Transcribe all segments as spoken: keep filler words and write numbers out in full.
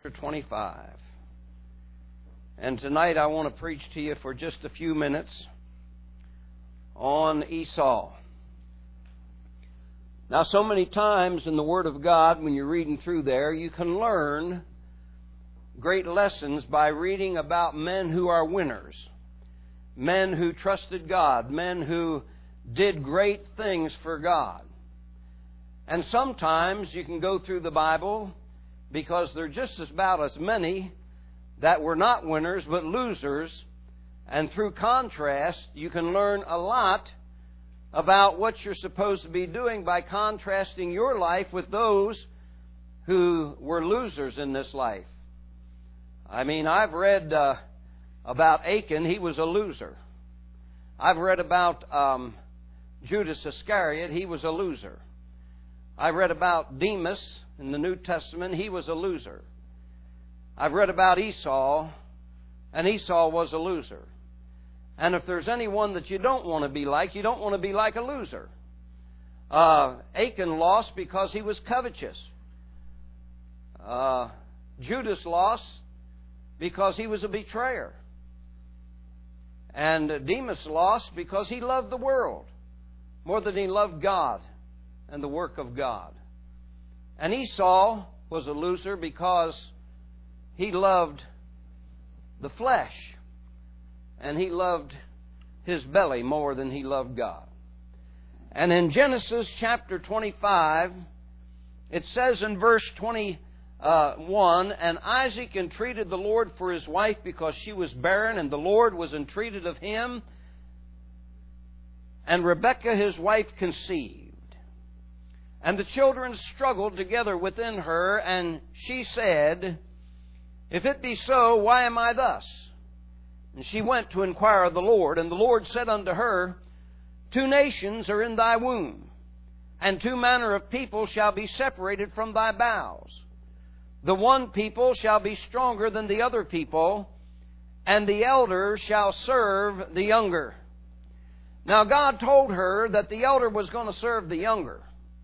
twenty-five. And tonight I want to preach to you for just a few minutes on Esau. Now, so many times in the Word of God, when you're reading through there, you can learn great lessons by reading about men who are winners, men who trusted God, men who did great things for God. And sometimes you can go through the Bible because there are just about as many that were not winners but losers. And through contrast, you can learn a lot about what you're supposed to be doing by contrasting your life with those who were losers in this life. I mean, I've read uh, about Achan. He was a loser. I've read about um, Judas Iscariot. He was a loser. I've read about Demas in the New Testament. He was a loser. I've read about Esau, and Esau was a loser. And if there's anyone that you don't want to be like, you don't want to be like a loser. Uh, Achan lost because he was covetous. Uh, Judas lost because he was a betrayer. And Demas lost because he loved the world more than he loved God and the work of God. And Esau was a loser because he loved the flesh and he loved his belly more than he loved God. And in Genesis chapter twenty-five, it says in verse twenty-one, and Isaac entreated the Lord for his wife because she was barren, and the Lord was entreated of him, and Rebekah his wife conceived. And the children struggled together within her, and she said, If it be so, why am I thus? And she went to inquire of the Lord, and the Lord said unto her, Two nations are in thy womb, and two manner of people shall be separated from thy bowels. The one people shall be stronger than the other people, and the elder shall serve the younger. Now God told her that the elder was going to serve the younger.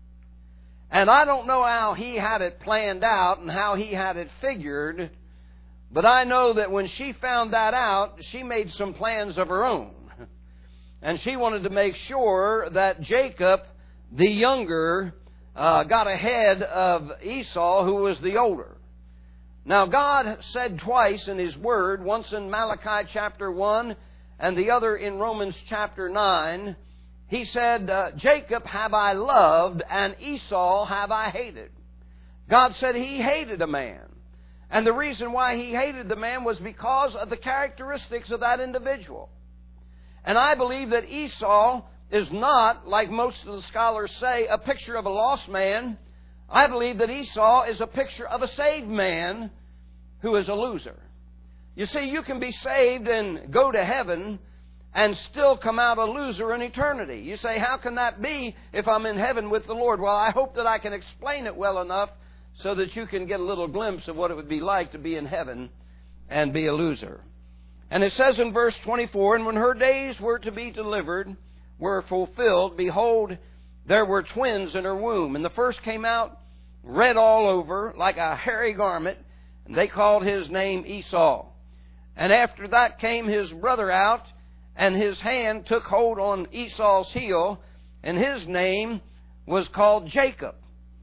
And I don't know how he had it planned out and how he had it figured, but I know that when she found that out, she made some plans of her own. And she wanted to make sure that Jacob, the younger, uh, got ahead of Esau, who was the older. Now, God said twice in His Word, once in Malachi chapter one and the other in Romans chapter nine, He said, uh, Jacob have I loved and Esau have I hated. God said He hated a man. And the reason why He hated the man was because of the characteristics of that individual. And I believe that Esau is not, like most of the scholars say, a picture of a lost man. I believe that Esau is a picture of a saved man who is a loser. You see, you can be saved and go to heaven and still come out a loser in eternity. You say, how can that be if I'm in heaven with the Lord? Well, I hope that I can explain it well enough so that you can get a little glimpse of what it would be like to be in heaven and be a loser. And it says in verse twenty-four, And when her days were to be delivered, were fulfilled, behold, there were twins in her womb. And the first came out red all over, like a hairy garment, and they called his name Esau. And after that came his brother out, and his hand took hold on Esau's heel, and his name was called Jacob.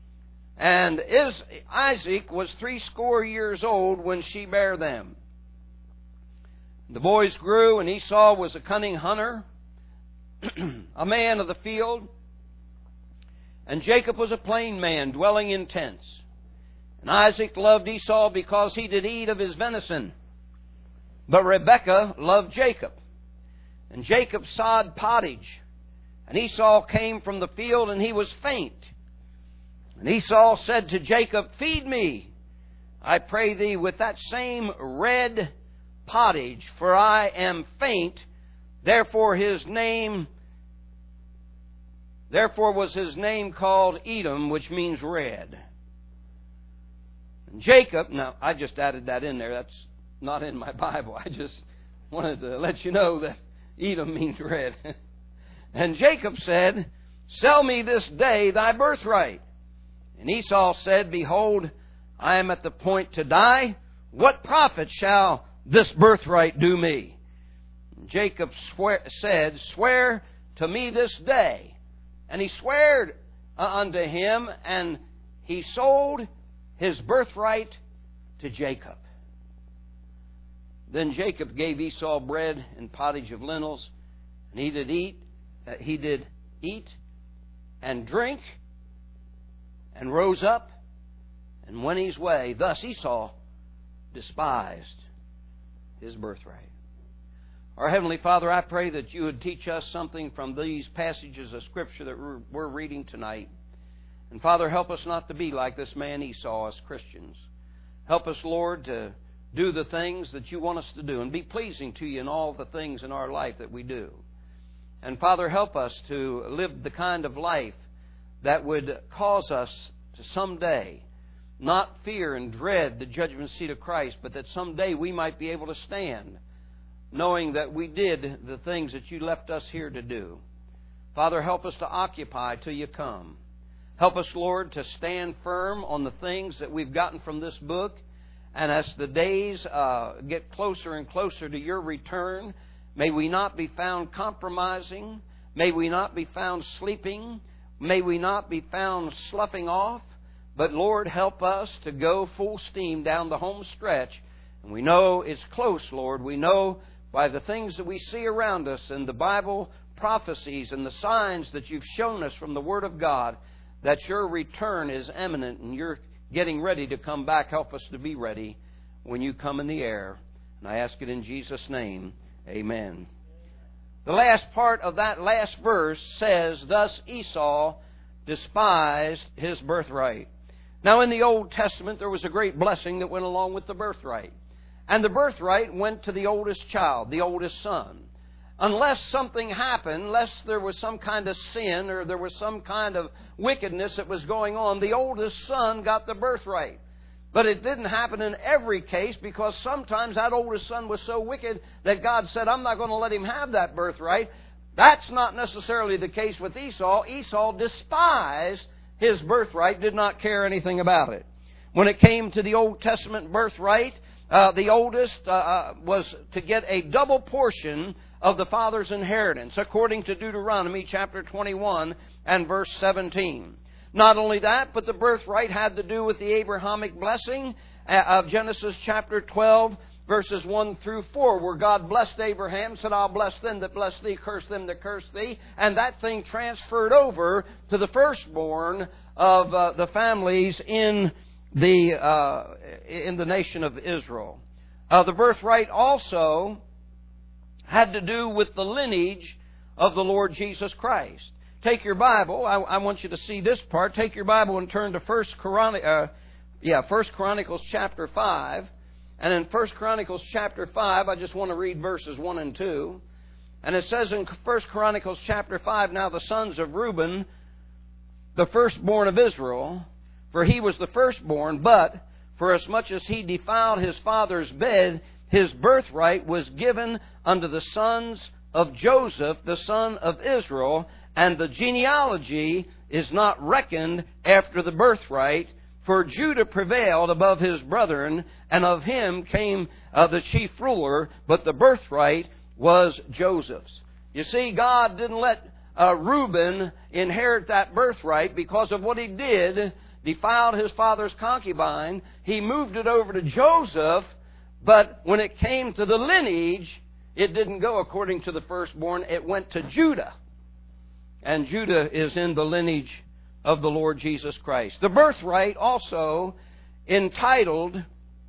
And Isaac was threescore years old when she bare them. The boys grew, and Esau was a cunning hunter, a man of the field, and Jacob was a plain man, dwelling in tents. And Isaac loved Esau because he did eat of his venison, but Rebekah loved Jacob. And Jacob sod pottage, and Esau came from the field, and he was faint. And Esau said to Jacob, Feed me, I pray thee, with that same red pottage, for I am faint. Therefore his name, therefore was his name called Edom, which means red. And Jacob, now I just added that in there. That's not in my Bible. I just wanted to let you know that Edom means red. And Jacob said, Sell me this day thy birthright. And Esau said, Behold, I am at the point to die. What profit shall this birthright do me? Jacob swear, said, Swear to me this day. And he swore unto him, and he sold his birthright to Jacob. Then Jacob gave Esau bread and pottage of lentils, and he did eat, uh, he did eat and drink, and rose up and went his way. Thus Esau despised his birthright. Our Heavenly Father, I pray that you would teach us something from these passages of Scripture that we're, we're reading tonight. And Father, help us not to be like this man Esau as Christians. Help us, Lord, to do the things that you want us to do and be pleasing to you in all the things in our life that we do. And Father, help us to live the kind of life that would cause us to someday not fear and dread the judgment seat of Christ, but that someday we might be able to stand knowing that we did the things that you left us here to do. Father, help us to occupy till you come. Help us, Lord, to stand firm on the things that we've gotten from this book. And as the days uh, get closer and closer to your return, may we not be found compromising. May we not be found sleeping. May we not be found sloughing off. But, Lord, help us to go full steam down the home stretch. And we know it's close, Lord. We know by the things that we see around us and the Bible prophecies and the signs that you've shown us from the Word of God that your return is imminent and you're getting ready to come back. Help us to be ready when you come in the air. And I ask it in Jesus' name. Amen. The last part of that last verse says, Thus Esau despised his birthright. Now in the Old Testament there was a great blessing that went along with the birthright. And the birthright went to the oldest child, the oldest son. Unless something happened, unless there was some kind of sin or there was some kind of wickedness that was going on, the oldest son got the birthright. But it didn't happen in every case, because sometimes that oldest son was so wicked that God said, I'm not going to let him have that birthright. That's not necessarily the case with Esau. Esau despised his birthright, did not care anything about it. When it came to the Old Testament birthright, uh, the oldest uh, uh, was to get a double portion of the father's inheritance, according to Deuteronomy chapter twenty-one and verse seventeen. Not only that, but the birthright had to do with the Abrahamic blessing of Genesis chapter twelve, verses one through four, where God blessed Abraham, said, I'll bless them that bless thee, curse them that curse thee. And that thing transferred over to the firstborn of uh, the families in the uh, in the nation of Israel. Uh, the birthright also had to do with the lineage of the Lord Jesus Christ. Take your Bible. I, I want you to see this part. Take your Bible and turn to First Chronicles, uh, yeah, First Chronicles chapter five. And in First Chronicles chapter five, I just want to read verses one and two. And it says in First Chronicles chapter five, Now the sons of Reuben, the firstborn of Israel, for he was the firstborn, but for as much as he defiled his father's bed, his birthright was given unto the sons of Joseph, the son of Israel, and the genealogy is not reckoned after the birthright, for Judah prevailed above his brethren, and of him came uh, the chief ruler, but the birthright was Joseph's. You see, God didn't let uh, Reuben inherit that birthright because of what he did, defiled his father's concubine. He moved it over to Joseph, but when it came to the lineage, it didn't go according to the firstborn. It went to Judah. And Judah is in the lineage of the Lord Jesus Christ. The birthright also entitled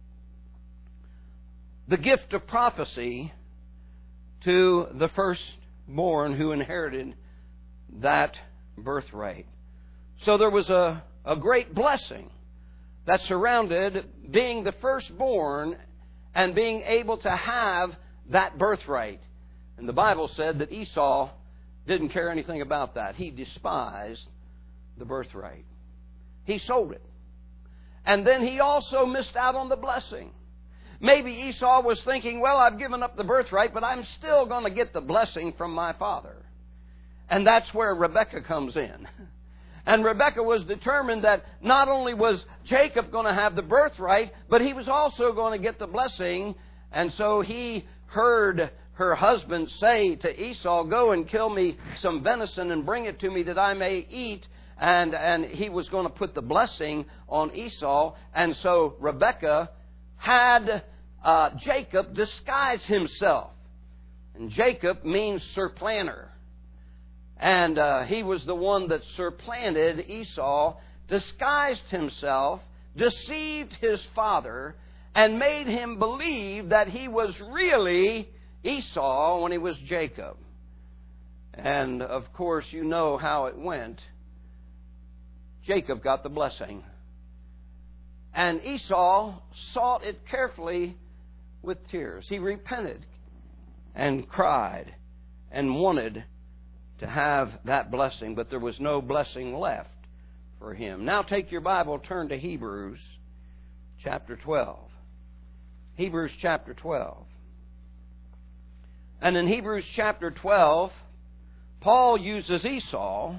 the gift of prophecy to the firstborn who inherited that birthright. So there was a, a great blessing that surrounded being the firstborn and being able to have that birthright. And the Bible said that Esau didn't care anything about that. He despised the birthright. He sold it. And then he also missed out on the blessing. Maybe Esau was thinking, well, I've given up the birthright, but I'm still going to get the blessing from my father. And that's where Rebekah comes in. And Rebekah was determined that not only was Jacob going to have the birthright, but he was also going to get the blessing. And so he heard her husband say to Esau, "Go and kill me some venison and bring it to me that I may eat." And, and he was going to put the blessing on Esau. And so Rebekah had uh, Jacob disguise himself. And Jacob means surplanter. And uh, he was the one that supplanted Esau, disguised himself, deceived his father, and made him believe that he was really Esau when he was Jacob. And, of course, you know how it went. Jacob got the blessing. And Esau sought it carefully with tears. He repented and cried and wanted to have that blessing, but there was no blessing left for him. Now take your Bible, turn to Hebrews chapter twelve. Hebrews chapter twelve. And in Hebrews chapter twelve, Paul uses Esau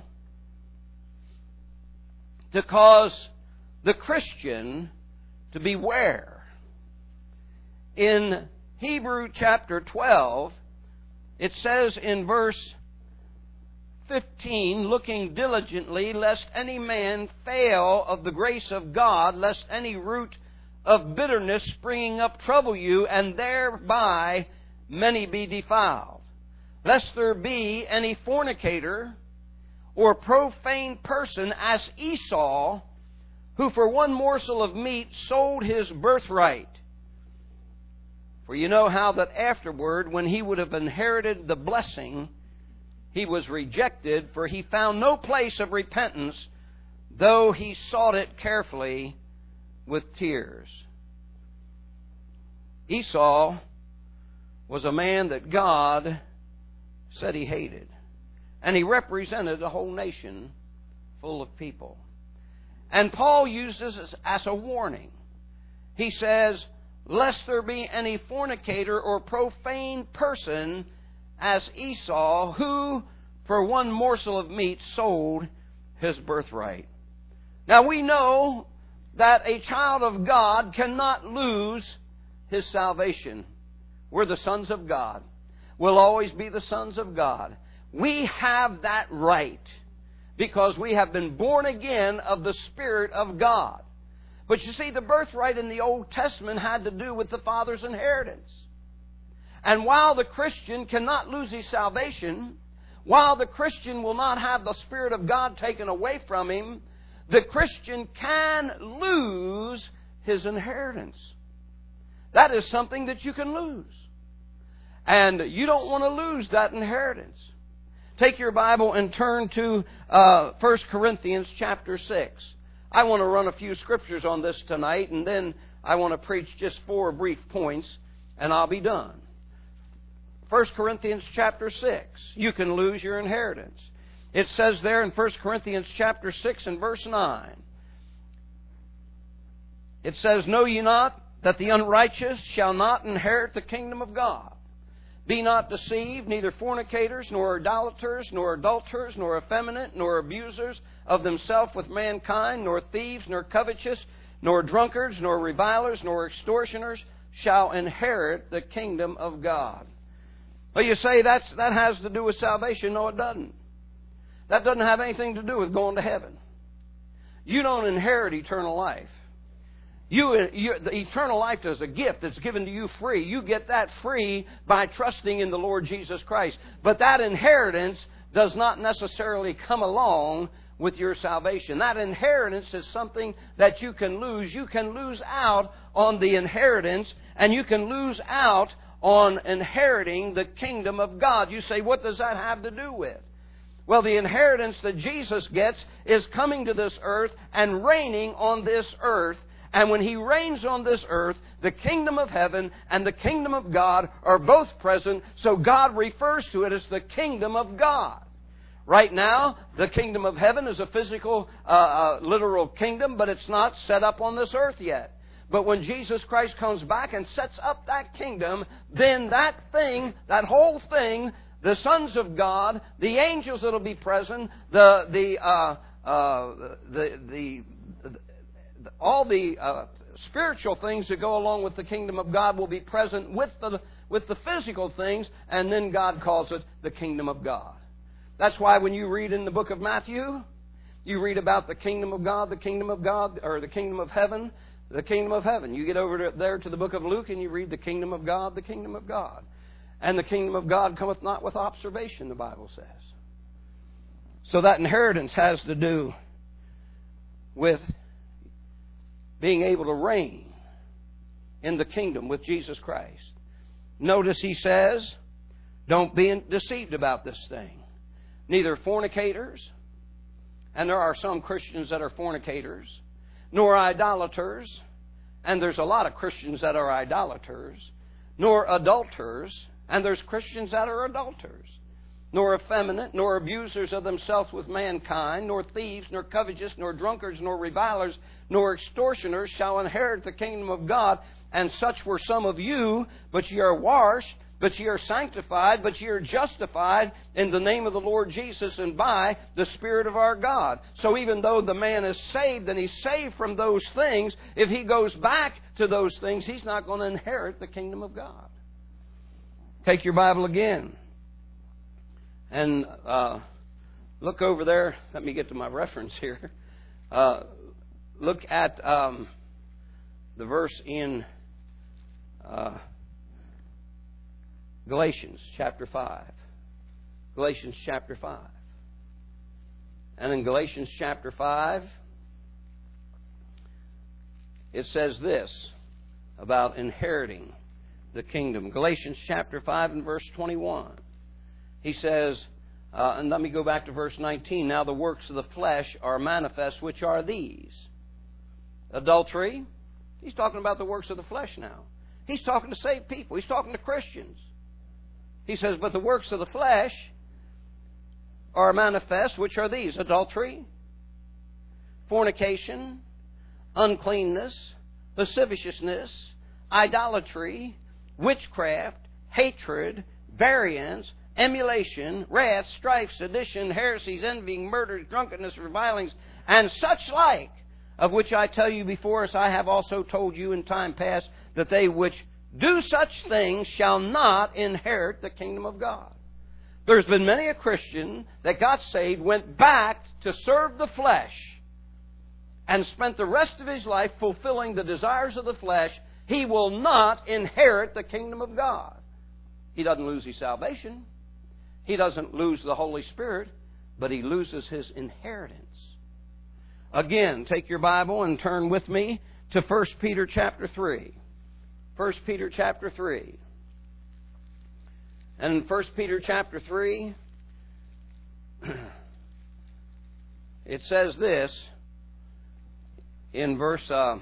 to cause the Christian to beware. In Hebrews chapter twelve, it says in verse fifteen, "Looking diligently, lest any man fail of the grace of God, lest any root of bitterness springing up trouble you, and thereby many be defiled. Lest there be any fornicator or profane person as Esau, who for one morsel of meat sold his birthright. For you know how that afterward, when he would have inherited the blessing, he was rejected, for he found no place of repentance, though he sought it carefully with tears." Esau was a man that God said he hated. And he represented a whole nation full of people. And Paul uses this as a warning. He says, "Lest there be any fornicator or profane person as Esau, who for one morsel of meat sold his birthright." Now we know that a child of God cannot lose his salvation. We're the sons of God. We'll always be the sons of God. We have that right because we have been born again of the Spirit of God. But you see, the birthright in the Old Testament had to do with the father's inheritance. And while the Christian cannot lose his salvation, while the Christian will not have the Spirit of God taken away from him, the Christian can lose his inheritance. That is something that you can lose. And you don't want to lose that inheritance. Take your Bible and turn to uh, First Corinthians chapter six. I want to run a few scriptures on this tonight, and then I want to preach just four brief points, and I'll be done. First Corinthians chapter six. You can lose your inheritance. It says there in First Corinthians chapter six and verse nine. It says, "Know ye not that the unrighteous shall not inherit the kingdom of God? Be not deceived, neither fornicators, nor idolaters, nor adulterers, nor effeminate, nor abusers of themselves with mankind, nor thieves, nor covetous, nor drunkards, nor revilers, nor extortioners shall inherit the kingdom of God." Well, you say that's, that has to do with salvation. No, it doesn't. That doesn't have anything to do with going to heaven. You don't inherit eternal life. You, you, the eternal life is a gift that's given to you free. You get that free by trusting in the Lord Jesus Christ. But that inheritance does not necessarily come along with your salvation. That inheritance is something that you can lose. You can lose out on the inheritance, and you can lose out on inheriting the kingdom of God. You say, what does that have to do with? Well, the inheritance that Jesus gets is coming to this earth and reigning on this earth. And when He reigns on this earth, the kingdom of heaven and the kingdom of God are both present, so God refers to it as the kingdom of God. Right now, the kingdom of heaven is a physical, uh, uh, literal kingdom, but it's not set up on this earth yet. But when Jesus Christ comes back and sets up that kingdom, then that thing, that whole thing, the sons of God, the angels that will be present, the, the, uh, uh, the, the, the, all the uh, spiritual things that go along with the kingdom of God will be present with the, with the physical things, and then God calls it the kingdom of God. That's why when you read in the book of Matthew, you read about the kingdom of God, the kingdom of God, or the kingdom of heaven, the kingdom of heaven. You get over to, there to the book of Luke and you read the kingdom of God, the kingdom of God. And the kingdom of God cometh not with observation, the Bible says. So that inheritance has to do with being able to reign in the kingdom with Jesus Christ. Notice he says, don't be deceived about this thing. Neither fornicators, and there are some Christians that are fornicators, nor idolaters, and there's a lot of Christians that are idolaters, nor adulterers, and there's Christians that are adulterers, nor effeminate, nor abusers of themselves with mankind, nor thieves, nor covetous, nor drunkards, nor revilers, nor extortioners shall inherit the kingdom of God. And such were some of you, but ye are washed, but ye are sanctified, but ye are justified in the name of the Lord Jesus and by the Spirit of our God. So even though the man is saved and he's saved from those things, if he goes back to those things, he's not going to inherit the kingdom of God. Take your Bible again and uh, look over there. Let me get to my reference here. Uh, look at um, the verse in Uh, Galatians chapter five. Galatians chapter five. And in Galatians chapter five, it says this about inheriting the kingdom. Galatians chapter five and verse twenty-one. He says, uh, and let me go back to verse nineteen. Now the works of the flesh are manifest, which are these. Adultery. He's talking about the works of the flesh now. He's talking to saved people. He's talking to Christians. He says, but the works of the flesh are manifest, which are these: adultery, fornication, uncleanness, lasciviousness, idolatry, witchcraft, hatred, variance, emulation, wrath, strife, sedition, heresies, envying, murders, drunkenness, revilings, and such like, of which I tell you before, as I have also told you in time past, that they which do such things shall not inherit the kingdom of God. There's been many a Christian that got saved, went back to serve the flesh, and spent the rest of his life fulfilling the desires of the flesh. He will not inherit the kingdom of God. He doesn't lose his salvation. He doesn't lose the Holy Spirit, but he loses his inheritance. Again, take your Bible and turn with me to First Peter chapter three. First Peter chapter three. And in First Peter chapter three, it says this in verse... Uh,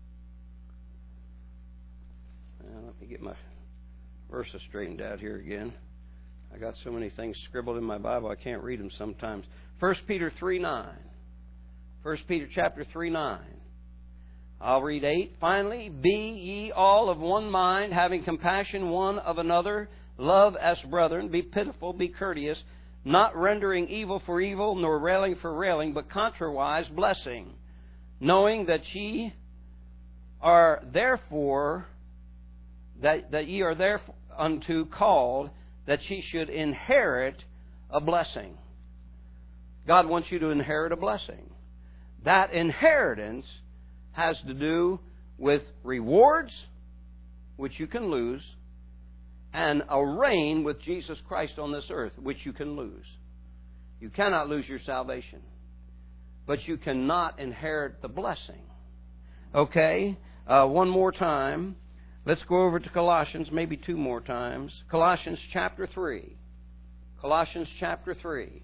let me get my verses straightened out here again. I got so many things scribbled in my Bible I can't read them sometimes. First Peter three nine. First Peter chapter three nine. I'll read eight. Finally, be ye all of one mind, having compassion one of another, love as brethren, be pitiful, be courteous, not rendering evil for evil, nor railing for railing, but contrariwise blessing, knowing that ye are therefore that, that ye are thereunto called, that ye should inherit a blessing. God wants you to inherit a blessing. That inheritance has to do with rewards, which you can lose, and a reign with Jesus Christ on this earth, which you can lose. You cannot lose your salvation, but you cannot inherit the blessing. Okay, uh, one more time. Let's go over to Colossians, maybe two more times. Colossians chapter three. Colossians chapter three.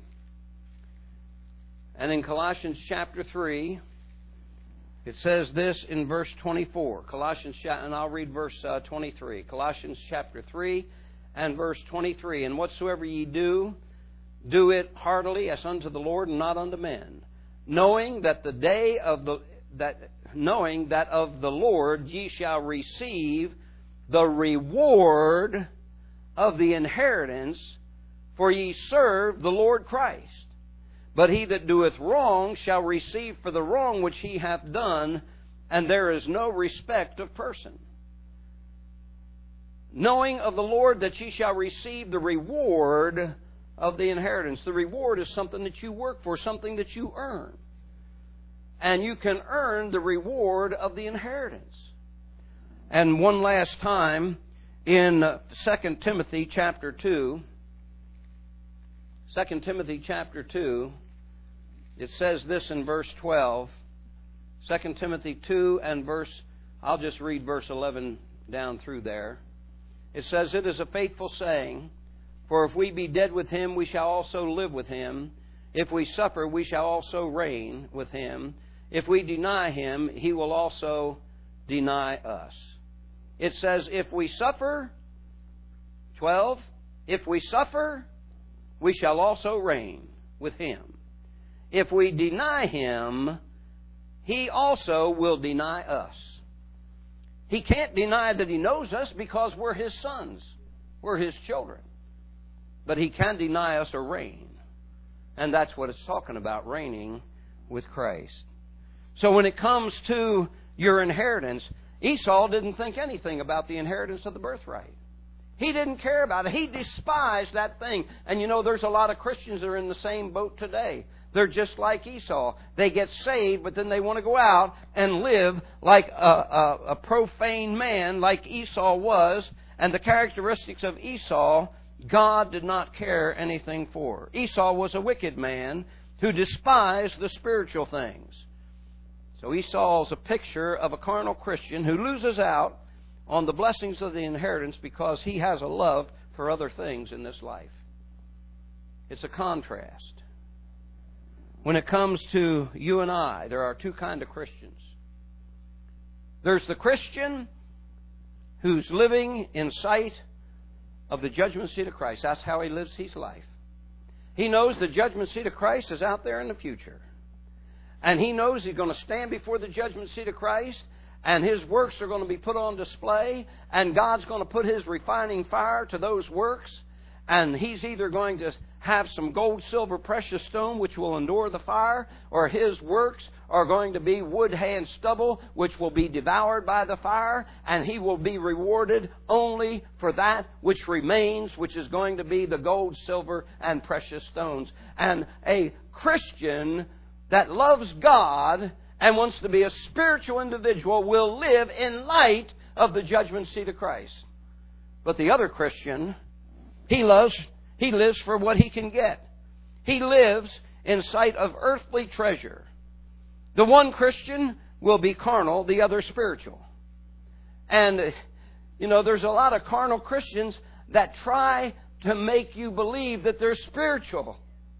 And in Colossians chapter three, it says this in verse twenty-four. Colossians, and I'll read verse uh, twenty-three. Colossians chapter three and verse twenty-three. And whatsoever ye do, do it heartily as unto the Lord and not unto men, knowing that the day of the that knowing that of the Lord ye shall receive the reward of the inheritance, for ye serve the Lord Christ. But he that doeth wrong shall receive for the wrong which he hath done, and there is no respect of person. Knowing of the Lord that ye shall receive the reward of the inheritance. The reward is something that you work for, something that you earn. And you can earn the reward of the inheritance. And one last time, in Second Timothy chapter two, Second Timothy chapter two, it says this in verse twelve. Second Timothy two and verse, I'll just read verse eleven down through there. It says, "It is a faithful saying, for if we be dead with him, we shall also live with him. If we suffer, we shall also reign with him. If we deny him, he will also deny us." It says, if we suffer, twelve, if we suffer, we shall also reign with him. If we deny him, he also will deny us. He can't deny that he knows us because we're his sons. We're his children. But he can deny us a reign. And that's what it's talking about, reigning with Christ. So when it comes to your inheritance, Esau didn't think anything about the inheritance of the birthright. He didn't care about it. He despised that thing. And you know, there's a lot of Christians that are in the same boat today. They're just like Esau. They get saved, but then they want to go out and live like a, a, a profane man, like Esau was. And the characteristics of Esau, God did not care anything for. Esau was a wicked man who despised the spiritual things. So Esau is a picture of a carnal Christian who loses out on the blessings of the inheritance because he has a love for other things in this life. It's a contrast. When it comes to you and I, there are two kinds of Christians. There's the Christian who's living in sight of the judgment seat of Christ. That's how he lives his life. He knows the judgment seat of Christ is out there in the future. And he knows he's going to stand before the judgment seat of Christ, and his works are going to be put on display, and God's going to put his refining fire to those works, and he's either going to have some gold, silver, precious stone which will endure the fire, or his works are going to be wood, hay, and stubble which will be devoured by the fire, and he will be rewarded only for that which remains, which is going to be the gold, silver, and precious stones. And a Christian that loves God and wants to be a spiritual individual will live in light of the judgment seat of Christ. But the other Christian, he loves, he lives for what he can get. He lives in sight of earthly treasure. The one Christian will be carnal, the other spiritual. And, you know, there's a lot of carnal Christians that try to make you believe that they're spiritual.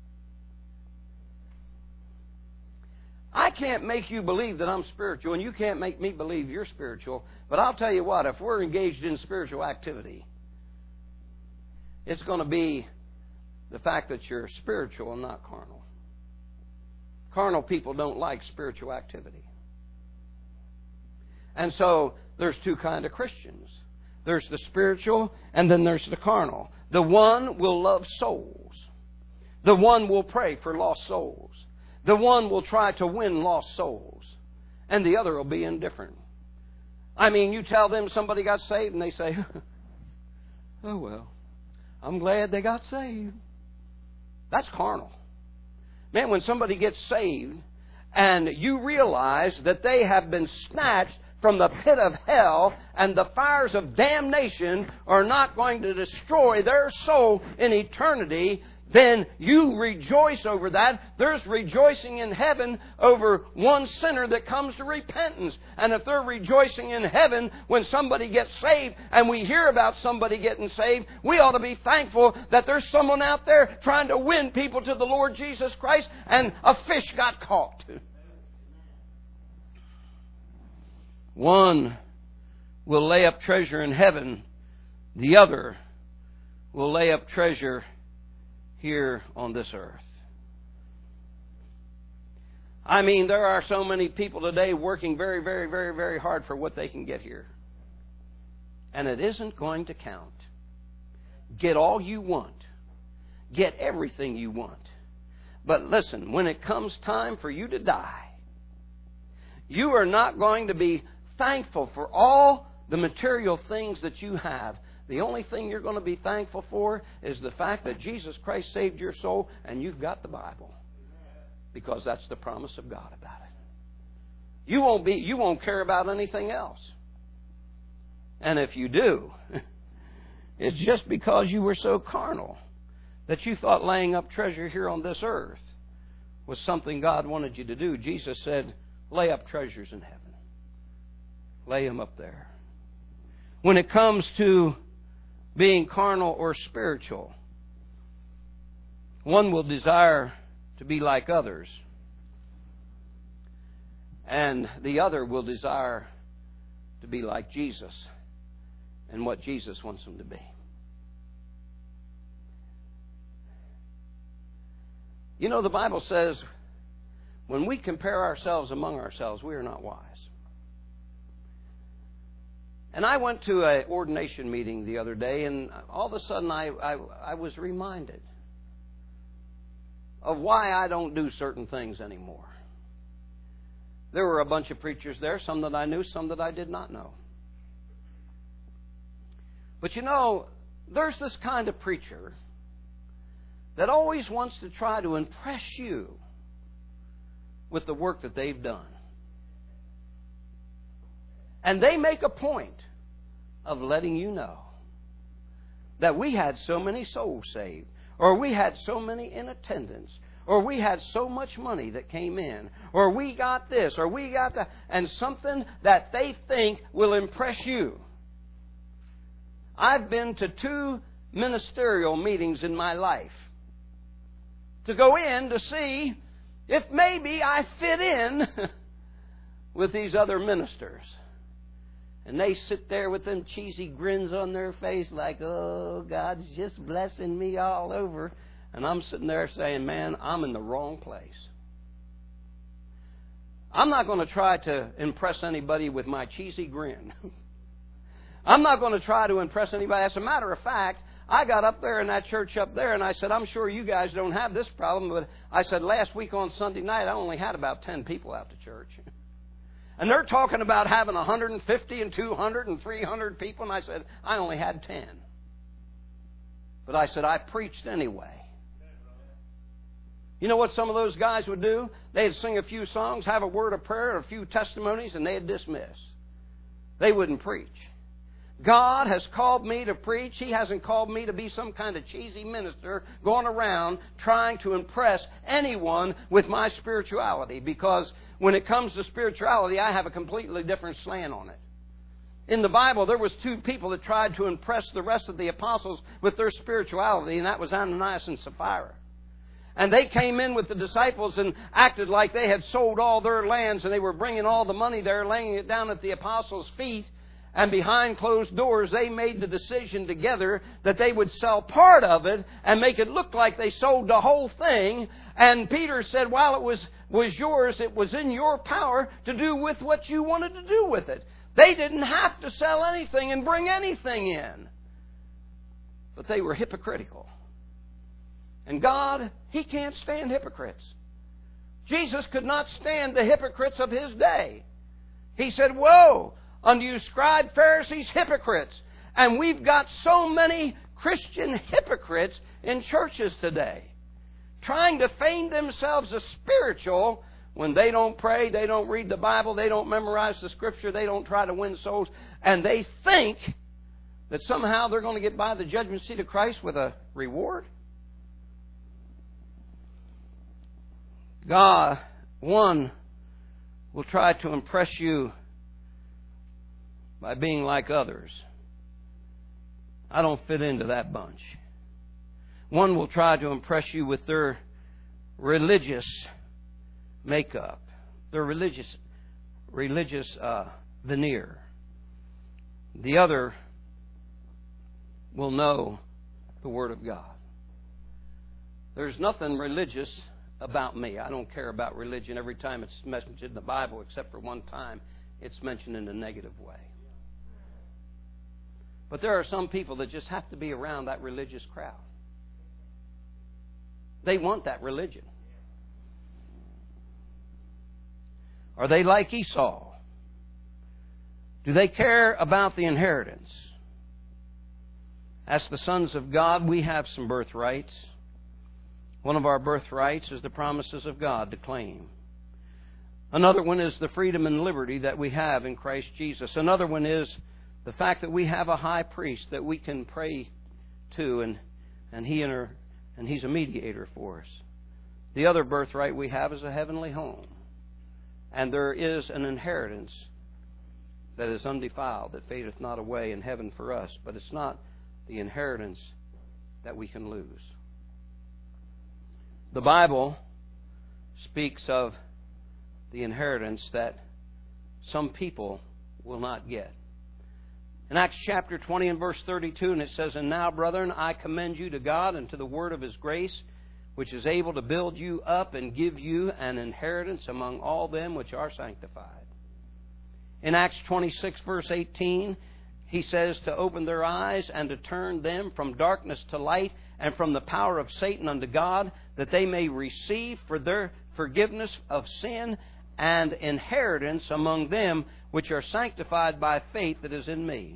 I can't make you believe that I'm spiritual, and you can't make me believe you're spiritual. But I'll tell you what, if we're engaged in spiritual activity, it's going to be the fact that you're spiritual and not carnal. Carnal people don't like spiritual activity. And so there's two kinds of Christians. There's the spiritual, and then there's the carnal. The one will love souls. The one will pray for lost souls. The one will try to win lost souls, and the other will be indifferent. I mean, you tell them somebody got saved, and they say, oh, well, I'm glad they got saved. That's carnal. Man, when somebody gets saved, and you realize that they have been snatched from the pit of hell, and the fires of damnation are not going to destroy their soul in eternity, then you rejoice over that. There's rejoicing in heaven over one sinner that comes to repentance. And if they're rejoicing in heaven when somebody gets saved and we hear about somebody getting saved, we ought to be thankful that there's someone out there trying to win people to the Lord Jesus Christ, and a fish got caught. One will lay up treasure in heaven. The other will lay up treasure here on this earth. I mean, there are so many people today working very, very, very, very hard for what they can get here. And it isn't going to count. Get all you want. Get everything you want. But listen, when it comes time for you to die, you are not going to be thankful for all the material things that you have. The only thing you're going to be thankful for is the fact that Jesus Christ saved your soul and you've got the Bible. Because that's the promise of God about it. You won't be, you won't care about anything else. And if you do, it's just because you were so carnal that you thought laying up treasure here on this earth was something God wanted you to do. Jesus said, lay up treasures in heaven. Lay them up there. When it comes to being carnal or spiritual, one will desire to be like others, and the other will desire to be like Jesus and what Jesus wants them to be. You know, the Bible says when we compare ourselves among ourselves, we are not wise. And I went to an ordination meeting the other day, and all of a sudden I, I, I was reminded of why I don't do certain things anymore. There were a bunch of preachers there, some that I knew, some that I did not know. But you know, there's this kind of preacher that always wants to try to impress you with the work that they've done. And they make a point of letting you know that we had so many souls saved, or we had so many in attendance, or we had so much money that came in, or we got this, or we got that, and something that they think will impress you. I've been to two ministerial meetings in my life to go in to see if maybe I fit in with these other ministers. And they sit there with them cheesy grins on their face like, oh, God's just blessing me all over. And I'm sitting there saying, man, I'm in the wrong place. I'm not going to try to impress anybody with my cheesy grin. I'm not going to try to impress anybody. As a matter of fact, I got up there in that church up there and I said, I'm sure you guys don't have this problem, but I said, last week on Sunday night, I only had about ten people out to church. And they're talking about having one hundred fifty and two hundred and three hundred people. And I said, I only had ten. But I said, I preached anyway. You know what some of those guys would do? They'd sing a few songs, have a word of prayer, a few testimonies, and they'd dismiss. They wouldn't preach. God has called me to preach. He hasn't called me to be some kind of cheesy minister going around trying to impress anyone with my spirituality. Because when it comes to spirituality, I have a completely different slant on it. In the Bible, there was two people that tried to impress the rest of the apostles with their spirituality, and that was Ananias and Sapphira. And they came in with the disciples and acted like they had sold all their lands, and they were bringing all the money there, laying it down at the apostles' feet. And behind closed doors, they made the decision together that they would sell part of it and make it look like they sold the whole thing. And Peter said, while it was, was yours, it was in your power to do with what you wanted to do with it. They didn't have to sell anything and bring anything in. But they were hypocritical. And God, He can't stand hypocrites. Jesus could not stand the hypocrites of His day. He said, woe unto you, scribes, Pharisees, hypocrites. And we've got so many Christian hypocrites in churches today, trying to feign themselves as spiritual when they don't pray, they don't read the Bible, they don't memorize the Scripture, they don't try to win souls, and they think that somehow they're going to get by the judgment seat of Christ with a reward. God, one, will try to impress you by being like others. I don't fit into that bunch. One will try to impress you with their religious makeup, their religious religious uh, veneer. The other will know the Word of God. There's nothing religious about me. I don't care about religion every time it's mentioned in the Bible, except for one time it's mentioned in a negative way. But there are some people that just have to be around that religious crowd. They want that religion. Are they like Esau? Do they care about the inheritance? As the sons of God, we have some birthrights. One of our birthrights is the promises of God to claim. Another one is the freedom and liberty that we have in Christ Jesus. Another one is the fact that we have a high priest that we can pray to, and, and, he inter, and he's a mediator for us. The other birthright we have is a heavenly home. And there is an inheritance that is undefiled, that fadeth not away in heaven for us. But it's not the inheritance that we can lose. The Bible speaks of the inheritance that some people will not get. In Acts chapter twenty and verse thirty-two, and it says, "And now, brethren, I commend you to God and to the word of His grace, which is able to build you up and give you an inheritance among all them which are sanctified." In Acts twenty-six, verse eighteen, he says to open their eyes and to turn them from darkness to light and from the power of Satan unto God, that they may receive for their forgiveness of sin and inheritance among them which are sanctified by faith that is in me.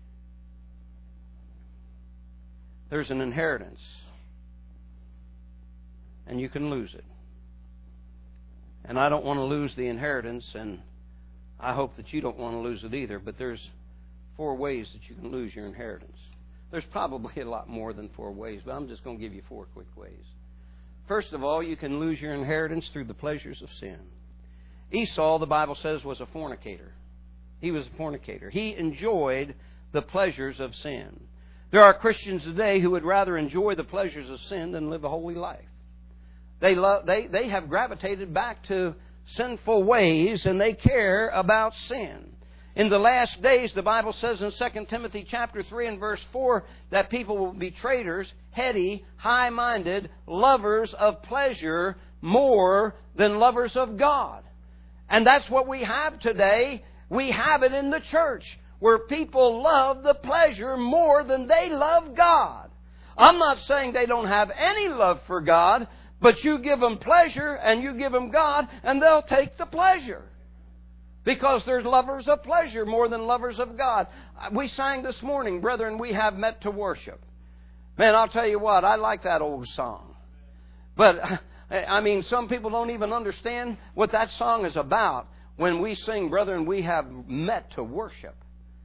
There's an inheritance, and you can lose it. And I don't want to lose the inheritance, and I hope that you don't want to lose it either, but there's four ways that you can lose your inheritance. There's probably a lot more than four ways, but I'm just going to give you four quick ways. First of all, you can lose your inheritance through the pleasures of sin. Esau, the Bible says, was a fornicator. He was a fornicator. He enjoyed the pleasures of sin. There are Christians today who would rather enjoy the pleasures of sin than live a holy life. They love, they, they have gravitated back to sinful ways, and they care about sin. In the last days, the Bible says in Second Timothy chapter three and verse four that people will be traitors, heady, high-minded, lovers of pleasure more than lovers of God. And that's what we have today. We have it in the church, where people love the pleasure more than they love God. I'm not saying they don't have any love for God, but you give them pleasure and you give them God, and they'll take the pleasure. Because there's lovers of pleasure more than lovers of God. We sang this morning, "Brethren, we have met to worship." Man, I'll tell you what, I like that old song. But, I mean, some people don't even understand what that song is about when we sing, "Brethren, we have met to worship."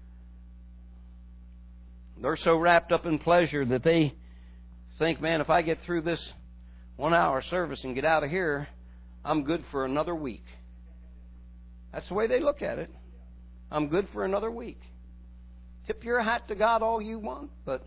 They're so wrapped up in pleasure that they think, man, if I get through this one hour service and get out of here, I'm good for another week. That's the way they look at it. I'm good for another week. Tip your hat to God all you want, but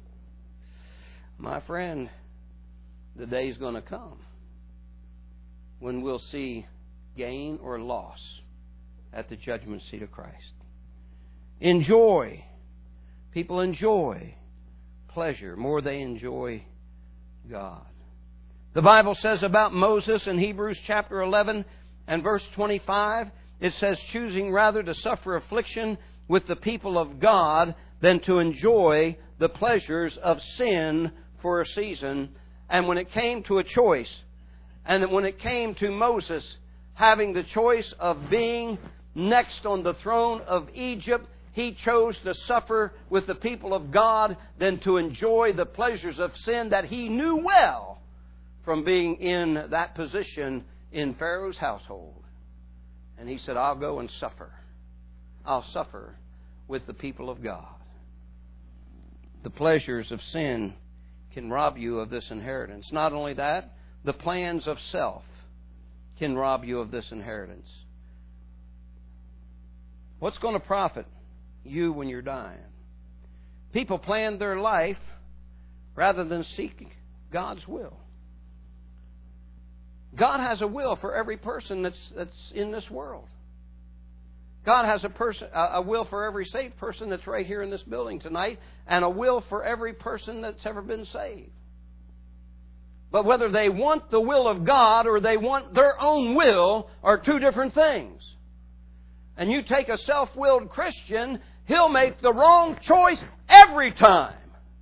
my friend, the day's going to come when we'll see gain or loss at the judgment seat of Christ. Enjoy. People enjoy pleasure more than they enjoy God. The Bible says about Moses in Hebrews chapter eleven and verse twenty-five, it says, "Choosing rather to suffer affliction with the people of God than to enjoy the pleasures of sin for a season." And when it came to a choice, and when it came to Moses having the choice of being next on the throne of Egypt, he chose to suffer with the people of God than to enjoy the pleasures of sin that he knew well from being in that position in Pharaoh's household. And he said, I'll go and suffer. I'll suffer with the people of God. The pleasures of sin can rob you of this inheritance. Not only that, the plans of self can rob you of this inheritance. What's going to profit you when you're dying? People plan their life rather than seek God's will. God has a will for every person that's that's in this world. God has a person, a will for every saved person that's right here in this building tonight, and a will for every person that's ever been saved. But whether they want the will of God or they want their own will are two different things. And you take a self-willed Christian, he'll make the wrong choice every time.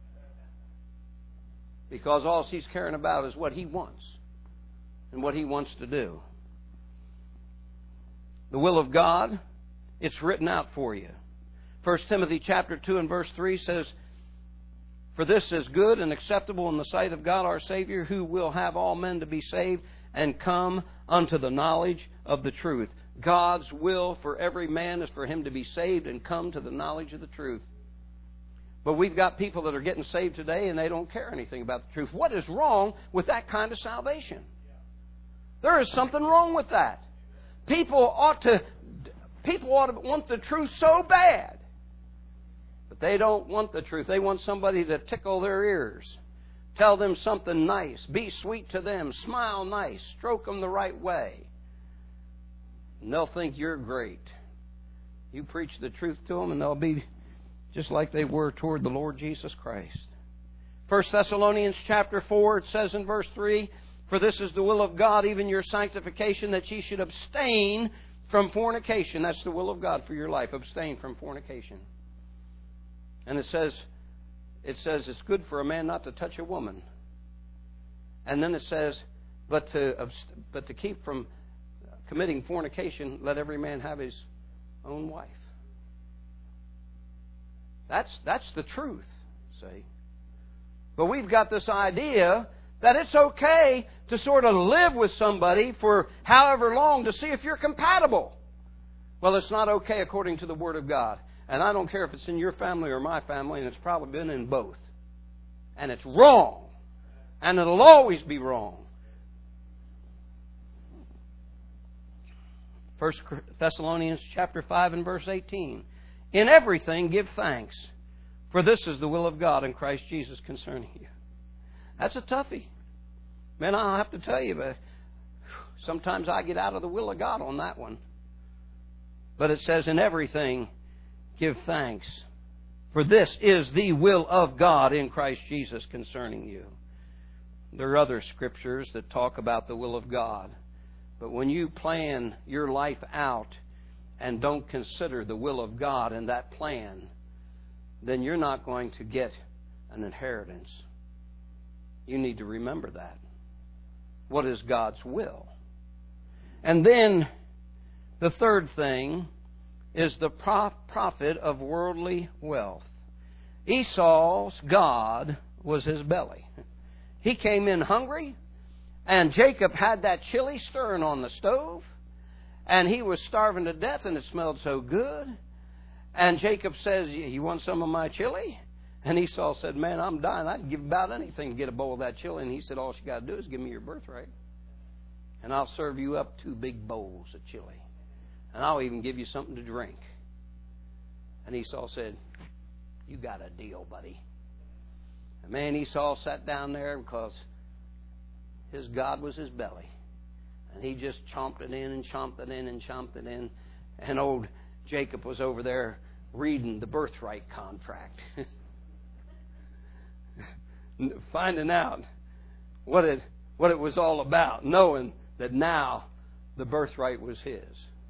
Because all he's caring about is what he wants and what he wants to do. the will of God, it's written out for you. First Timothy chapter two and verse three says, "For this is good and acceptable in the sight of God our Savior, who will have all men to be saved and come unto the knowledge of the truth." God's will for every man is for him to be saved and come to the knowledge of the truth. But we've got people that are getting saved today and they don't care anything about the truth. What is wrong with that kind of salvation? There is something wrong with that. People ought to people ought to want the truth so bad. But they don't want the truth. They want somebody to tickle their ears. Tell them something nice. Be sweet to them. Smile nice. Stroke them the right way. And they'll think you're great. You preach the truth to them and they'll be just like they were toward the Lord Jesus Christ. First Thessalonians chapter four, it says in verse three, "For this is the will of God, even your sanctification, that ye should abstain from fornication." That's the will of God for your life. Abstain from fornication. And it says, it says it's good for a man not to touch a woman. And then it says, but to but to keep from committing fornication, let every man have his own wife. That's that's the truth, see. But we've got this idea that it's okay to sort of live with somebody for however long to see if you're compatible. Well, it's not okay according to the Word of God. And I don't care if it's in your family or my family, and it's probably been in both. And it's wrong. And it'll always be wrong. First Thessalonians chapter five and verse eighteen. "In everything give thanks, for this is the will of God in Christ Jesus concerning you." That's a toughie. Man, I don't have to tell you, but sometimes I get out of the will of God on that one. But it says, "In everything give thanks, for this is the will of God in Christ Jesus concerning you." There are other scriptures that talk about the will of God. But when you plan your life out and don't consider the will of God in that plan, then you're not going to get an inheritance. You need to remember that. What is God's will? And then the third thing is the profit of worldly wealth. Esau's God was his belly. He came in hungry, and Jacob had that chili stirring on the stove, and he was starving to death, and it smelled so good. And Jacob says, "You want some of my chili?" And Esau said, "Man, I'm dying. I'd give about anything to get a bowl of that chili." And he said, "All you got to do is give me your birthright, and I'll serve you up two big bowls of chili. And I'll even give you something to drink." And Esau said, "You got a deal, buddy." And man, Esau sat down there because his God was his belly. And he just chomped it in and chomped it in and chomped it in. And old Jacob was over there reading the birthright contract. Finding out what it, what it was all about. Knowing that now the birthright was his.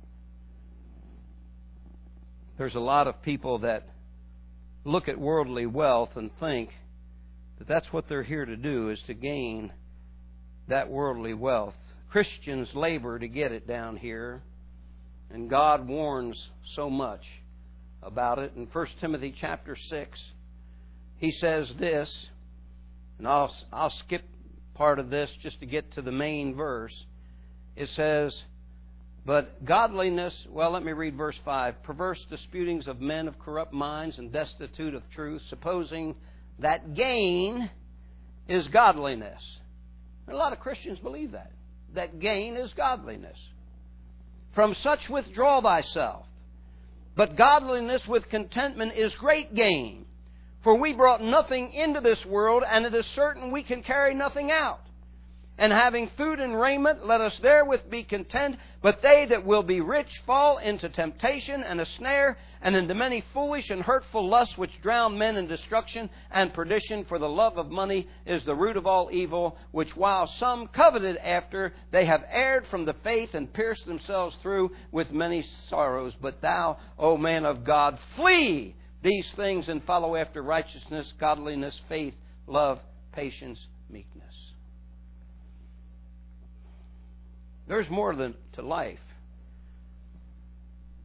There's a lot of people that look at worldly wealth and think that that's what they're here to do, is to gain that worldly wealth. Christians labor to get it down here, and God warns so much about it. In First Timothy chapter six, he says this, and I'll, I'll skip part of this just to get to the main verse. It says, "But godliness," well, let me read verse five. "Perverse disputings of men of corrupt minds and destitute of truth, supposing that gain is godliness." And a lot of Christians believe that. That gain is godliness. "From such withdraw thyself. But godliness with contentment is great gain. For we brought nothing into this world, and it is certain we can carry nothing out. And having food and raiment, let us therewith be content. But they that will be rich fall into temptation and a snare, and into many foolish and hurtful lusts, which drown men in destruction and perdition. For the love of money is the root of all evil, which while some coveted after, they have erred from the faith and pierced themselves through with many sorrows. But thou, O man of God, flee these things and follow after righteousness, godliness, faith, love, patience, meekness." There's more than to life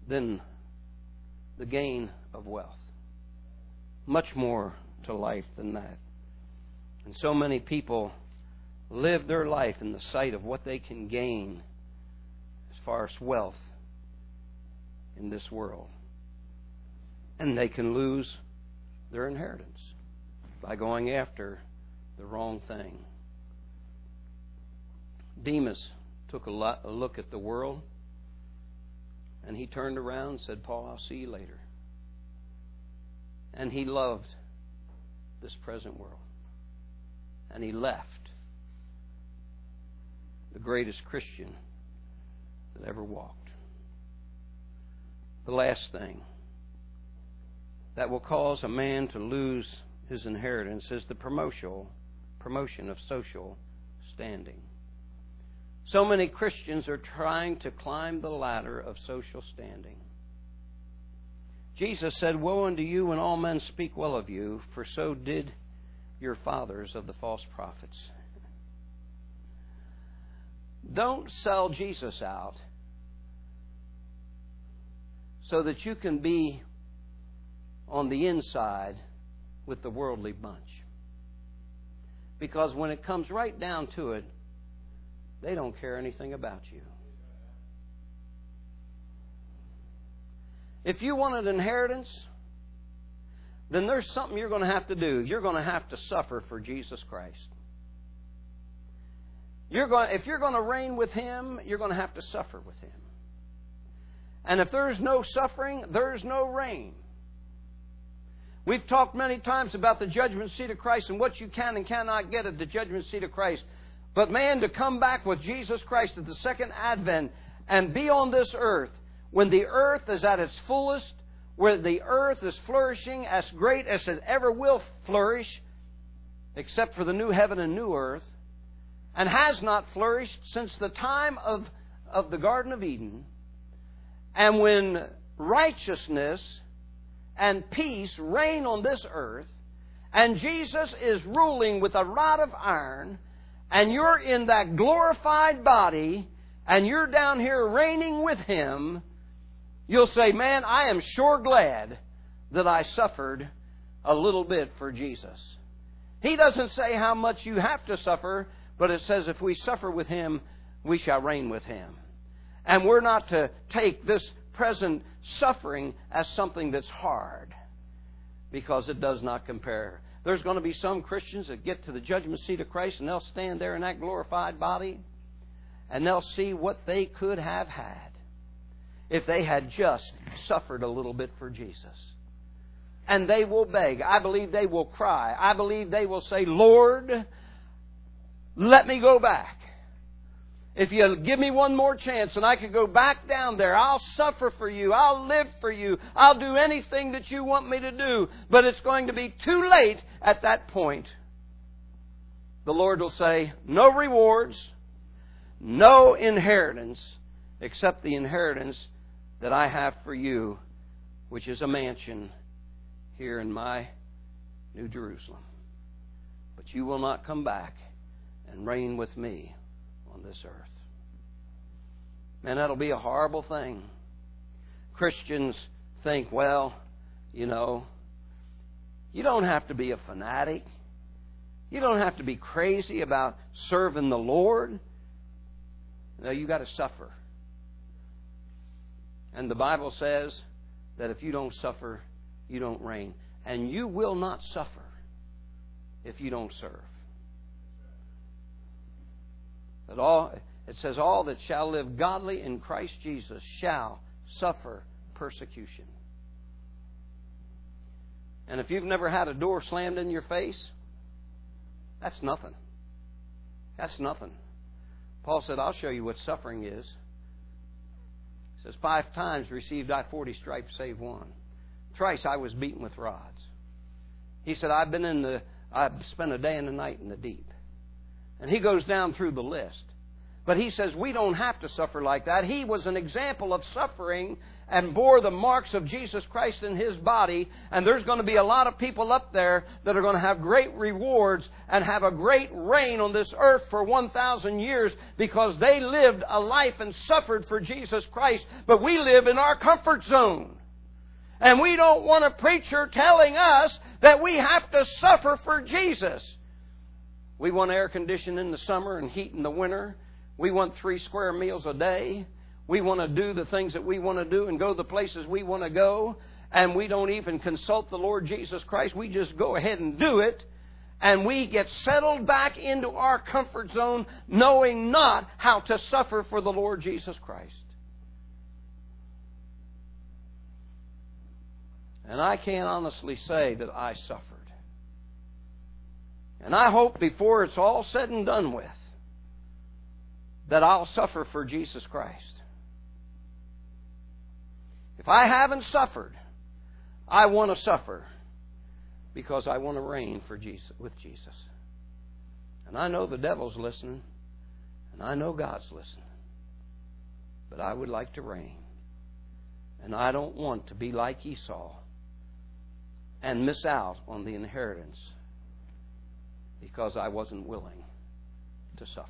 than the gain of wealth. Much more to life than that. And so many people live their life in the sight of what they can gain as far as wealth in this world. And they can lose their inheritance by going after the wrong thing. Demas took a look at the world, and he turned around and said, Paul, I'll see you later. And he loved this present world. And he left, the greatest Christian that ever walked. The last thing that will cause a man to lose his inheritance is the promotion, promotion of social standing. So many Christians are trying to climb the ladder of social standing. Jesus said, Woe unto you when all men speak well of you, for so did your fathers of the false prophets. Don't sell Jesus out so that you can be on the inside with the worldly bunch. Because when it comes right down to it, they don't care anything about you. If you want an inheritance, then there's something you're going to have to do. You're going to have to suffer for Jesus Christ. You're going, if you're going to reign with Him, you're going to have to suffer with Him. And if there's no suffering, there's no reign. We've talked many times about the judgment seat of Christ and what you can and cannot get at the judgment seat of Christ. But man, to come back with Jesus Christ at the second advent and be on this earth, when the earth is at its fullest, where the earth is flourishing as great as it ever will flourish, except for the new heaven and new earth, and has not flourished since the time of, of the Garden of Eden, and when righteousness and peace reign on this earth, and Jesus is ruling with a rod of iron, and you're in that glorified body, and you're down here reigning with Him, you'll say, man, I am sure glad that I suffered a little bit for Jesus. He doesn't say how much you have to suffer, but it says if we suffer with Him, we shall reign with Him. And we're not to take this present suffering as something that's hard, because it does not compare. There's going to be some Christians that get to the judgment seat of Christ, and they'll stand there in that glorified body, and they'll see what they could have had if they had just suffered a little bit for Jesus. And they will beg. I believe they will cry. I believe they will say, Lord, let me go back. If you'll give me one more chance and I could go back down there, I'll suffer for you. I'll live for you. I'll do anything that you want me to do. But it's going to be too late at that point. The Lord will say, no rewards, no inheritance, except the inheritance that I have for you, which is a mansion here in my New Jerusalem. But you will not come back and reign with me on this earth. Man, that'll be a horrible thing. Christians think, well, you know, you don't have to be a fanatic. You don't have to be crazy about serving the Lord. No, you got to suffer. And the Bible says that if you don't suffer, you don't reign. And you will not suffer if you don't serve. That all, it says, all that shall live godly in Christ Jesus shall suffer persecution. And if you've never had a door slammed in your face, that's nothing. That's nothing. Paul said, I'll show you what suffering is. He says, five times received I forty stripes save one. Thrice I was beaten with rods. He said, I've been in the, I've spent a day and a night in the deep. And he goes down through the list. But he says we don't have to suffer like that. He was an example of suffering and bore the marks of Jesus Christ in His body. And there's going to be a lot of people up there that are going to have great rewards and have a great reign on this earth for one thousand years because they lived a life and suffered for Jesus Christ. But we live in our comfort zone. And we don't want a preacher telling us that we have to suffer for Jesus. We want air conditioning in the summer and heat in the winter. We want three square meals a day. We want to do the things that we want to do and go the places we want to go. And we don't even consult the Lord Jesus Christ. We just go ahead and do it. And we get settled back into our comfort zone, knowing not how to suffer for the Lord Jesus Christ. And I can honestly say that I suffered. And I hope before it's all said and done with, that I'll suffer for Jesus Christ. If I haven't suffered, I want to suffer because I want to reign for Jesus, with Jesus. And I know the devil's listening, and I know God's listening. But I would like to reign. And I don't want to be like Esau and miss out on the inheritance because I wasn't willing to suffer.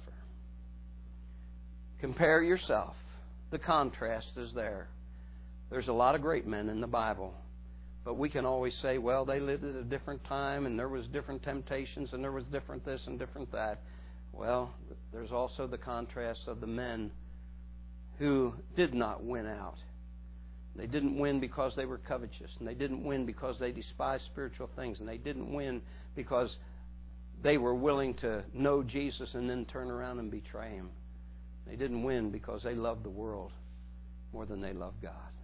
Compare yourself. The contrast is there. There's a lot of great men in the Bible. But we can always say, well, they lived at a different time and there was different temptations and there was different this and different that. Well, there's also the contrast of the men who did not win out. They didn't win because they were covetous, and they didn't win because they despised spiritual things, and they didn't win because they were willing to know Jesus and then turn around and betray Him. They didn't win because they loved the world more than they loved God.